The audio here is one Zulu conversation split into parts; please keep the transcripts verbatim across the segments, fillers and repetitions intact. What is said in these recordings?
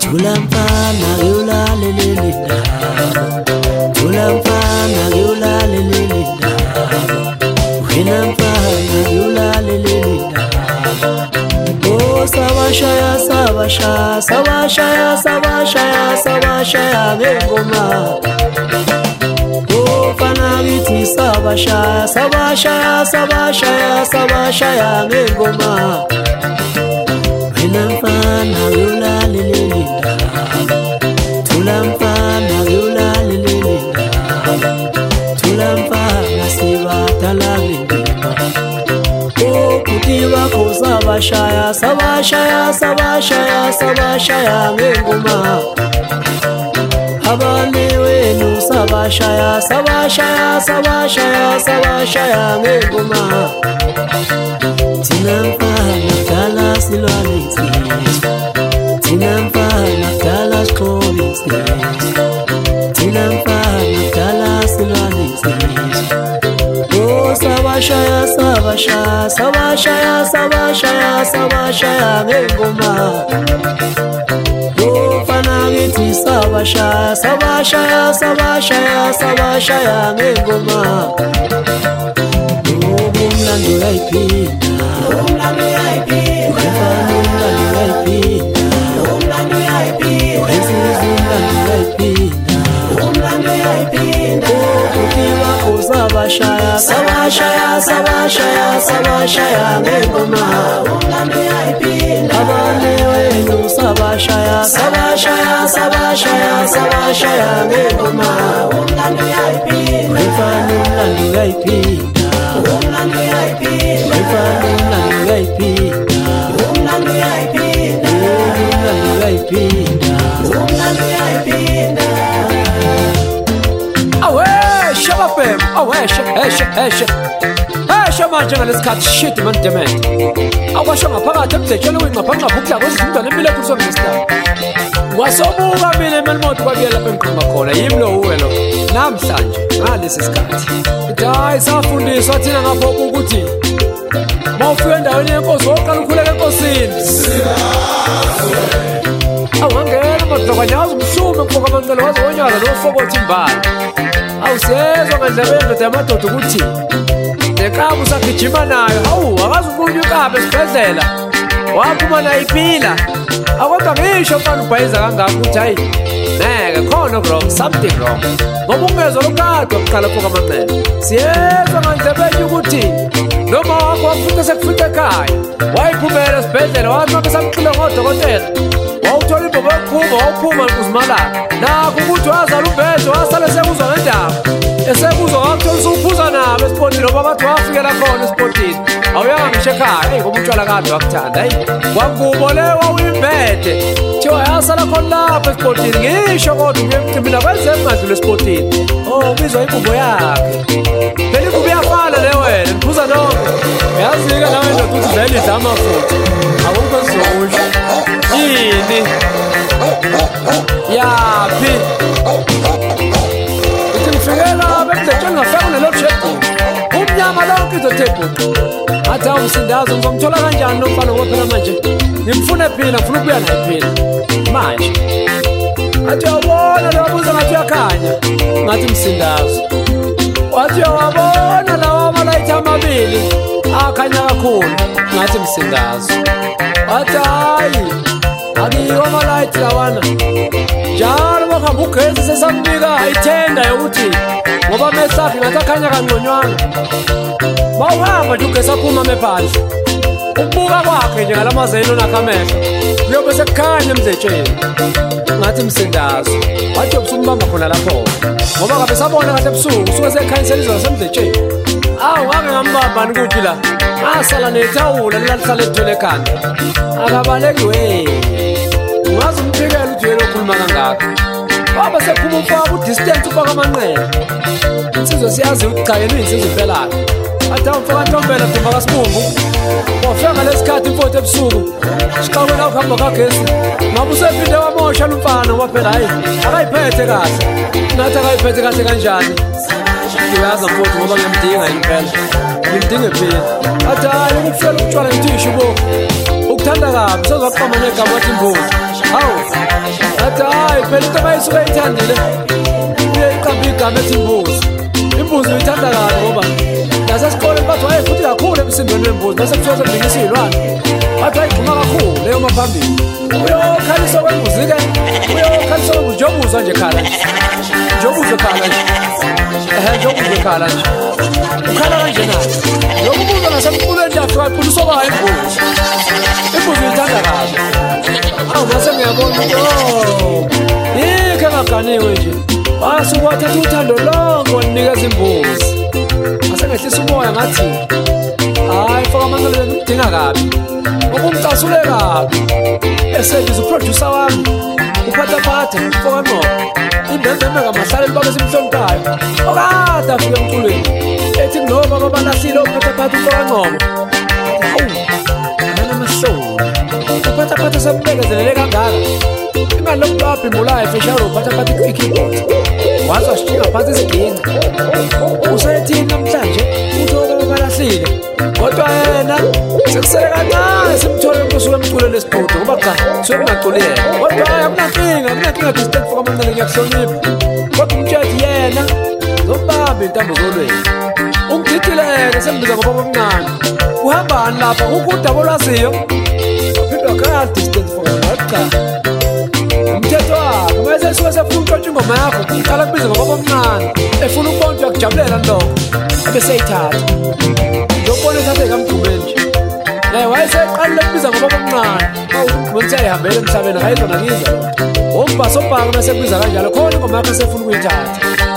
Thula mfana ngiwulalele indaba, thula mfana ngiwulalele indaba, wena mfana ngiwulalele indaba. Oh sabashaya sabashaya sabashaya sabashaya sabashaya ngengoma. Oh mfana ngithi sabashaya sabashaya sabashaya sabashaya ngengoma. Wena mfana ngiwulalele indaba, thula mfana ngiwulalele indaba, thula mfana sibatala indaba. Oh kuti bakho sabashaya sabashaya sabashaya sabashaya ngengoma. Abane wenu sabashaya sabashaya sabashaya sabashaya ngengoma. Thina mfana kudala silwane insizwa, thina mfana kudala siqobe insizwa, thina mfana kudala silwane insizwa. Oh sabashaya sabashaya sabashaya sabashaya sabashaya ngengoma. Oh mfana ngithi sabashaya sabashaya sabashaya sabashaya ngengoma. Oh umlando uyayiphinda, umlando uyayiphinda, umlando uyayiphinda, umlando uyayiphinda, umlando uyayiphinda, umlando uyayiphinda. Oh kuti bakho sabashaya sabashaya sabashaya sabashaya ngengoma. Umlando uyayiphinda. Abane wenu sabashaya sabashaya sabashaya sabashaya ngengoma. Umlando uyayiphinda. Mfana umlando uyayiphinda, umlando uyayiphinda, mfana umlando uyayiphinda, umlando uyayiphinda, umlando uyayiphinda, umlando uyayiphinda. Awe shabapem, awe sheshe heshe heshe manje ngalesikhathi shit man dement. Awasho ngaphakathi emdlejeni wengapha ngapha kwezindaba nempilo kuso ngistaba. Wasobuka mina emelimoto kwabiyela lapha engiqhuma khona yimi lo uwelo namhlanje ngalesi sikhathi. Hayi safundiswa thina ngapho ukuthi mawufika endaweni yenkosi woqala ukhuleke enkosini. Awangena madlokanyaza umshume kufoka amancele waze wonyala nofokothi imbala. Awusezwa ngandlebeni ndoda yamadoda ukuthi nekabu sagijima nayo. Hawu akazi umuntu ukabe esibhedlela waphuma nayo iphila. Akodwa ngisho mfana ubhayiza kangaka ukuthi hayi neke khona wrong, something wrong. Ngoba ungezwa lokade wakuqala kufoka amancele. Siyezwa ngandlebeni ukuthi noma wakho wakufuta sekufika ekhaya wayiphumela esibhedlela wathi mabesamxile ngodokotela wawuthola ibhobo yokuphuma wawuphuma uzimalana nakho ukuthi wazala umbhedo wasale sekuzwa ngendaba esekuzwa wakuthola usuphuza nabo esipotini ngoba bathi wafikela khona esipotini awuyanga ngisho ekhaya eyi ngoba utshwala kade wakuthanda hayi kwakubo le wawuyimbede thiwa yasala khona lapho esipotini ngisho kodwa ubuye emcimbini akwenze kungadlula esipotini. Oh ubizwa ingubo yakhe phela ingubo iyafana le wena niphuza nonke uyazika nawe ndoda ukuthi vele idla amafutha akukho esizokusho yini yaphi uthi ngifikela lapha emdlejeni ngafeka nelobshedini umnyama lonke izotebhuqa athi hawu msindazo ngizomthola kanjani nomfana ngoba manje ngimfuna ephila ngifuna ukubuya naye phila manje. Athi uyabona labuza ngathi uyakhanya ngathi msindazo. Wathi uyabona lawa amalayithi amabili akhanya kakhulu ngathi msindazo. Wathi hayi akikho amalayithi lawana njalo bakuhamba ugesi sesamnika ithenda yokuthi ngoba mesakhe ngathi akhanya kangconywana. Bawuhamba nje ugesi aphuma mephandle ukubuka kwakhe nje ngalamazelo nakho amehlo kuyobe sekukhanya emdletsheni ngathi msindazo. Wathi ubusumbamba khona lapho ngoba ngabe sabona kahle ebusuku usuke sekhanyisela semdletsheni. Awu ngake ngambamba nikuphi la asala nethawula lalihlala ethwele ekhanda akabaleki we ngazi umphikela uthi yena okhuluma kangaka baba sephuma umfaka udistance ufaka amanqele insizwe siyazi ukuthi cha yena insizwe impelana. Athi umfaka ntombela thumba kasibungu wafika ngalesikhathi imfotho ebusuku siqhawe la ukuhamba kagesi ngabe usephinde wamosha lumfana ngoba phela hayi akayiphethe kahle nathi akayiphethe kahle kanjani. Uyazi mfowethu ngoba ngiyamdinga impela ngimdinge phela. Athi hayi ukufela ukutshwala ngisho bo ukuthanda kabi sozaqoma negama wathi imbuzi hawu athi hayi phela into bayisuke ithandile uyeyiqamba igama ethi imbuzi imbuzi uyithanda kabi ngoba nasesikoleni bathi wayefuthi kakhulu emsindweni wembuzi bese kuthiwa sekubingisa iy'lwane bathi wayigxuma kakhulu leyo maphambili uyokhaliswa kwembuzi-ke uyokhaliswa kwembuzi njengobuzwa nje khala nje njengobuzwe khala nje ehe njengobuzwe khala nje ukhala kanje nayo lokubuzwa nasemqulweni nje afika iquliswa kwayo imbuzi imbuzi uyithanda kabi awu mase ngiyabona ukuthi o yikho engaganiwe nje wasuke wathatha uthando lonke waninikeza imbuzi asengehlisa umoya ngathi hayi faka amanqeleni ngidinga kabi ukumcasule kabi esebiza uproducer wami uphathaphatha mfoka ngqobo imbembembe ngamashaleli babe simhloniphayo okade afike emculweni ethi kunoba babalahlile uphathaphatha umfoka ngqobo hawu anamahloni uphathaphatha sembekezelele kangaka imali lomuntu wabhimbulayo efisharo uphathaphatha i-keyboard waze washinga phansi isiginci usayethini namhlanje uthi babalahlile kodwa yena sekusele kancane simthole kusuka emculweni esibhudo ngoba cha suke kungaculi yena kodwa hayi akunankinga akunankinga distant foka amancane ngiyakuhlonipha kodwa umtshethi yena zombambe intambo zolweni ungididileke sembiza ngoba omncane uhambani lapha ukudaba olwaziyo waphinde wakhala distant foka cha umthetho wakhe mase suke sefuna ukuntshontsha ingoma yakho uqala kubiza ngoba omncane efuna ukubona uyakujabulela lokho ebeseyithatha lokubona ethathe kamgqumeni nje naye wayeseqalile kubiza ngoba omncane umgqumeni seyayihambela emhlabeni akayizona kiza umbhaso obhaka mase kubiza kanjalo khona ingoma yakho esefuna ukuyithatha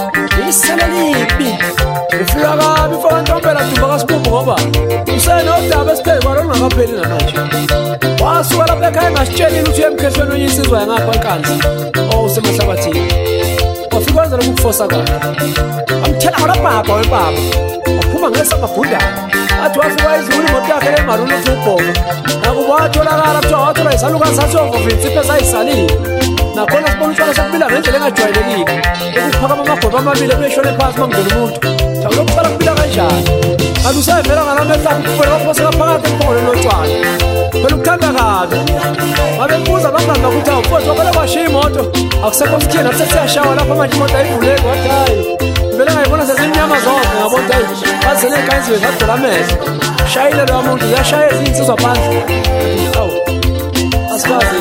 iselelipi ifika kabi mfoka ntombela dumba kasibumbu ngoba usenodaba esiphekwalo olungakapheli namanje wasuka lapha ekhaya engasitshelile ukuthi uyemkhehlweni onye insizwa yangapha enkanzi owusemahlabathini wafika wenza lokhu kufosa kwakhe amthela ngolabhabha webaba waphuma ngesamabhundana athi wafika wayidlula imoto yakhe lemaruni uthi ubhoma nakuba watholakala kuthiwa wathola yisalukazi sasiyovovintsi iphe sayisalile nakhona sibona utshwala sokubila ngendlela engajwayelekile ukuphakama amagweba amabili ebuyeshone phansi mangena umuntu thawu lokuqala kubila kanjani kanti usayivela ngalamehla kufela waphoseka phakathi emphongolweni lotshwala phela ukuthanda kabi babebuza bangani bakuthi awu mfowethu wakhona kwashiya imoto akusekho sithini nathi sesiyashawa lapha manje imoto ayivuleki wathi hayi vele ngayibona sezimnyama zonke ngabona hayi bazele ey'khanyiziwe zadula amehlo shayile loya muntu ziyashaya eziyinsizwa phandle awu asikwazi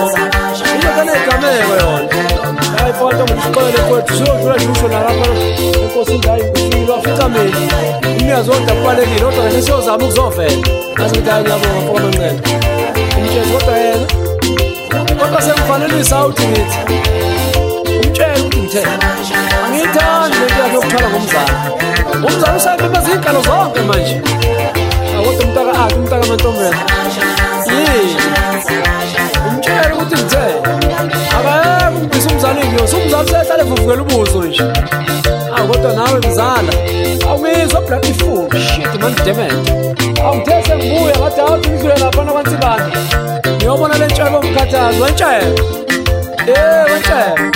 into kaneyigameko yona hayi mfowethu ngumsiqolele mfowethu siyodlula nje usho nalapha enkosini hayi ufikile wafika mina umnikazi wodwa kubalekile kodwa kase siyozama ukuzovela ngazi ukuthi hayi ngiyabonga mfoka amancane umtshele kodwa yena kodwa semfanelisa uthi ngithi umtshele ukuthi ngithele angiyithandi lento yakhe yokuthwala ngomzala umzala usayibhebeza iy'nkalo zonke manje kodwa umntaka akhe umntaka amantombela yini umtshele ukuthi ngithele akayeke umbisa umzala inyosi umzala usehlale vuvukela ubuso nje awu kodwa nawe mzala awungizwa bloody fool shit man dement awungithe sengibuya ngathi awuthi ngidlule laphana kwansibana ngiyobona le ntshebe omkhathazi wentshebe eh wentshebe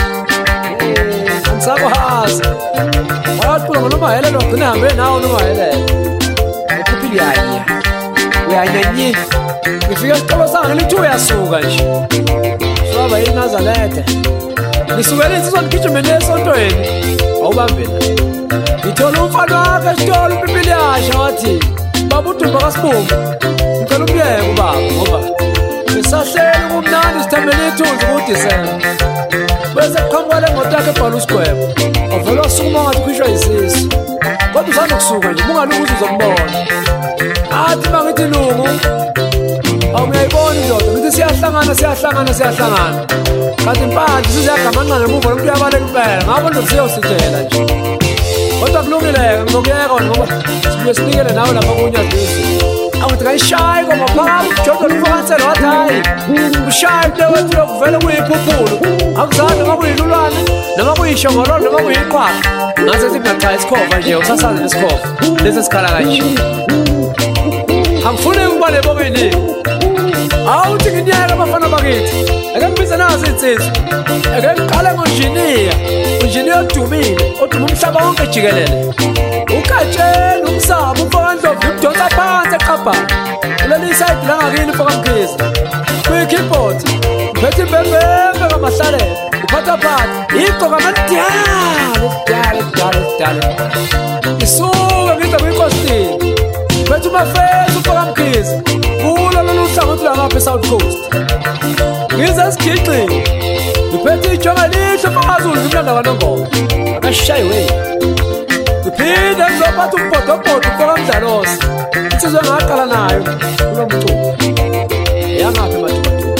angisakwazi waqula ngonomahele logcina hambe nawo nomahele ukhuphile yanya uyanyanyi ngifika esitolo sanga lithi uyasuka nje swaba yini Nazareth nisukela insizwa ngigijimene esontweni awubambela ngithola umfana wakhe esitolo upipili yasha wathi baba udumba kasibumbu ngicela umyeke ubaba ngoba ngisahleli kumnandi sithembele ithunzi kuDisemba bese kuqhamuka le moto yakhe ebhala usigwebo wavele wasukuma ngathi ukhishwa yisisu kodwa usanda kusuka nje mungaluki uze uzombona athi uma ngithi lungu awungiyayibona indoda ngithi siyahlangana siyahlangana siyahlangana kanti impande siziyagamanqane emuva lo muntu uyabaleka impela ngabo nje siyosithela nje kodwa kulungileke ngizokuyeka ngoba sibuye sinikele nawe lapha kunyazi awuthi kayishaye ngoba phakathi uJohn uMfaniselo wathi hayi ushaye into wethu lokuvela kuyiphuphulu akuzange noma kuyilulwane noma kuyishongololo noma kuyiqhwaqa ngase singaqha isikhova nje usasazi lesikhova lesi sikhala kanje angifuni ukuba nebokweni awuthi ngiyeke abafana bakithi ake ngibize nazo insizwa ake ngiqale ngonjiniya unjiniya odumile oduma umhlaba wonke jikelele ukatshela umsaba umfowandlovu ngimdonsa phansi eqabhana leli side la ngakini mfoka Mkhize report phethe bebebe ngamahlale uphatha phatha igqoka amadala dala dala dala isuka ngiza kwinkosini phethe umafesi ufaka mkhizi kulo lolu hlangothi langapha eSouth Coast ngiza sigixi ngiphethe ijonga lihle mfakazulu ngimlanda kanongoma akashayiwe ngiphinde ngizophatha umbhodobhodo ufaka mdalosi insizwe ngaqala nayo kulo mculo yangapha emadumadu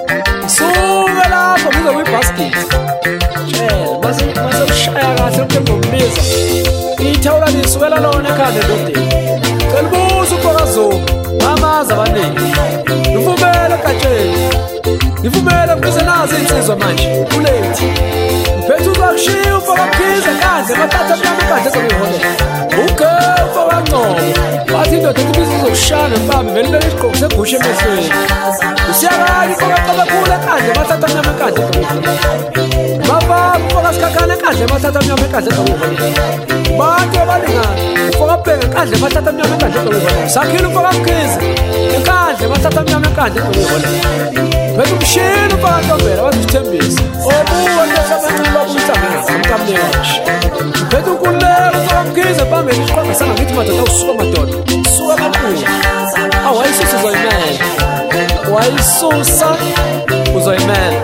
suka lapho ngize kwi-basket shela mase ushaya kahle mntu ngombiza ithawula lisukela lona ekhanda endodeni cela ubuza ufakazulu ngamazi abaningi ngivumele egatsheni ngivumele kubize nazo iy'nsizwa manje ulethi ngiphethe uzakushiya ufaka mkhize kandle emathatha mnyama ekandle ezokuyiholela uke ufaka ngcobo wathi indoda ethi ibiza uzokushana mbambe vele ibeke isigqoko segusha emehlweni usiyakali ufaka qabekhulu ekandle emathatha mnyama ekandle ezokuyiholela mavaba ufaka sikhakhane ekandle emathatha mnyama ekandle ezokuyiholela bantu abalingana ufaka bheke ekandle emathatha mnyama ekandle ezokuyiholela sakhile ufaka mkhize ekandle emathatha mnyama ekandle ezokuyiholela phethe umshini ufaka ntombela wazithembisa obuwa ntosamanxilo obuyisangengazamkamnekashi phethe unkululeko ufaka mkhize phambili isiqhwanga sangakithi madoda awusuka madoda suka kankulu awayisusa uzoyimela wayisusa uzoyimela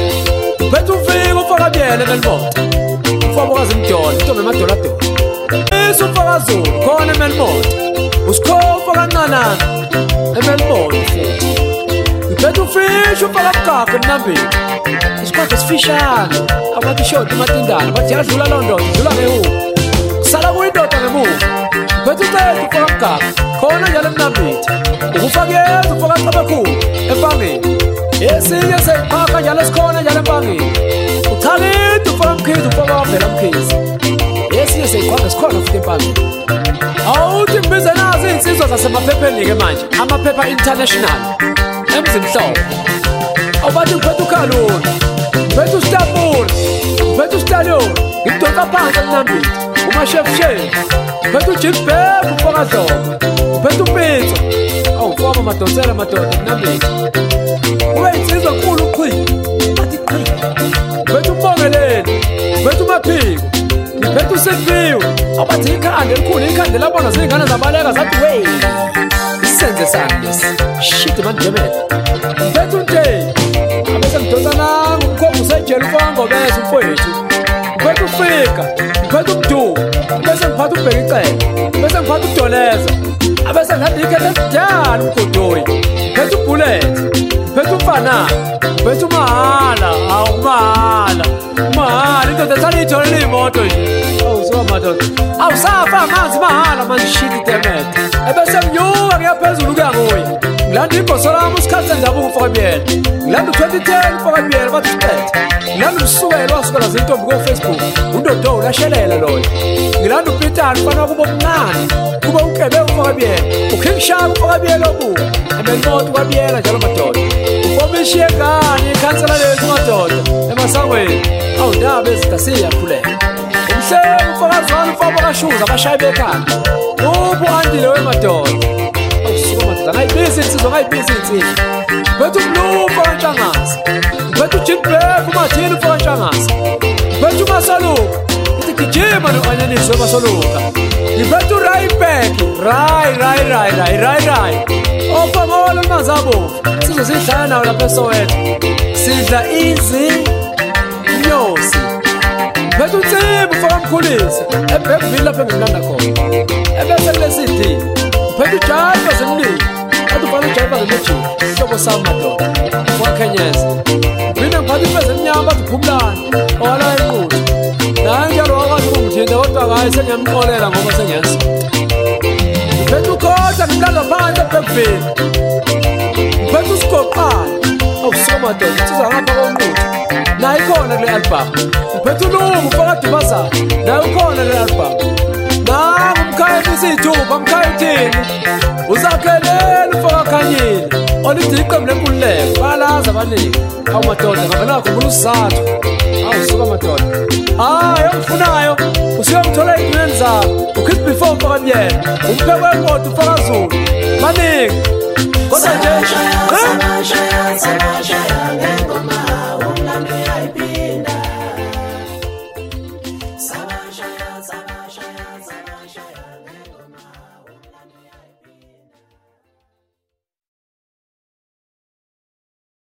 phethe ufika ufaka byele emelimoto ufabokazi mdyola intombi emadoladola isa ufaka zulu khona emelimoto usikhofa kancanana emelimoto futhi ngiphethe ufisha ufaka mgaqo emnambeni isikwakho esifishane abathi ishoti umatindana bathi yadlula loo ndoda idlula ngehubo kusala kuyindoda ngemuva ngiphethe ucetha ufaka mgaqo khona njalo emnambithi ukufaka yeza ufaka qabekhulu empangeni esinye seyiqhakha njalo esikhona njalo empangeni uchalide ufaka mkhizi ufaka wavela mkhizi esinye seyiqhakha esikhona futhi empangeni awuthi ngibize nazo iy'nsizwa zasemaphepheni-ke manje amaphepha international emzimhlobo awubathi ngiphethe ukhalula ngiphethe usitapula ngiphethe usitalioni ngidonsa phansi emnambithi umashefushefu ngiphethe ujilbhek ufaka dlomo ngiphethe upitso awufaka madonsela madoda emnambithi kube yinsizwa nkulu uqhi athi qhi ngiphethe umbongeleni ngiphethe umaphiko ngiphethe usefiwe awubathi ikhanda elikhulu ikhanda labona ziy'ngane zabaleka zathi wey isenze sani lesi shit mandebele ngiphethe unteyi abese ngidonsa nangu umkhomba usejele ufaka ngobeza umfowethu ngiphethe ufika ngiphethe ubuduku bese ngiphatha ukubheka icele bese ngiphatha ukudoleza abese ngathi ikhethe kudala umgodoyi ngiphethe ubhulethi ngiphethe umfanana ngiphethe umahala awu umahala umahala indoda esalitholele iy'moto nje awusuka madoda awusafa amanzi mahala manje shiti temete ebese nginyuka ngiyaphezulu kuya nguye ngilanda ibhoso lami usikhathi sendabuko ufaka byele ngilanda u-twenty ten ufaka byele bathi usiphethe ngilanda umsukelo wasukela zintombi ko-Facebook undodo ulashelela loyo ngilanda upitani ufana wakuba omncane kuba unkebe ufaka byele ukhingshaka ufaka byele obuka emelimoto ukabyela njalo madoda ufomishiye ngani ikhansela lethu madoda emasangweni awundaba ezida siyakhuleka umhleli ufakazwana ufabo kashuza abashayi bekhanda ubu andile wemadoda awusuka madoda ngayibisi insizwa ngayibisi insizwa ngiphethe umlufu ufaka ntshangase ngiphethe ujilbhek umathini ufaka ntshangase ngiphethe umasaluka ithi gijima no-anyaniswe emasoluka ngiphethe urayibek rayi rayi rayi rayi rayi rayi ofamolo lumanzi abovu sizwe sidlala nawo lapha eSoweto sidla izi nyosi ngiphethe unsimbi ufaka mkhulisi eBergville lapha engimlanda khona ebese kule C D ngiphethe ujayiva zemlilo athi ufana ujayiva zemejiki hlobo sami madoda wakhenyeza ngiphinda ngiphathe ifeza emnyama bathi uphumlani owala enquthu naye njalo wakwazi ukungithinta kodwa ngaye sengiyamxolela ngoba sengiyazi ngiphethe ukhotha ngimlanda phansi eBergville ngiphethe usigoqana awusuka madoda insizwa ngapha konquthu naye ikhona kule album ngiphethe ulungu ufaka dubazana naye ukhona kule album nangu umkhayeni isiyithupha mkhayithini uzakhelela ufaka khanyile olithi iqembu lenkululeko balaza abaningi awu madoda ngavela khumbula usizathu awusuka madoda hayi ongifunayo usiyongithola ey'ntweni zabo ukhith before ufaka byele umpheko wemoto ufaka zulu baningi kodwa nje ayiphinda